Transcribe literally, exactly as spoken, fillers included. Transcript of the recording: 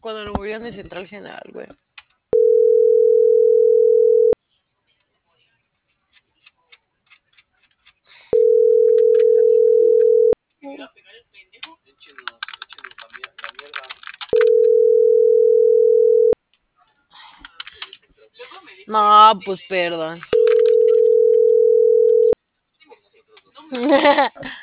Cuando lo movieron de Central General, güey. No, pues perdón.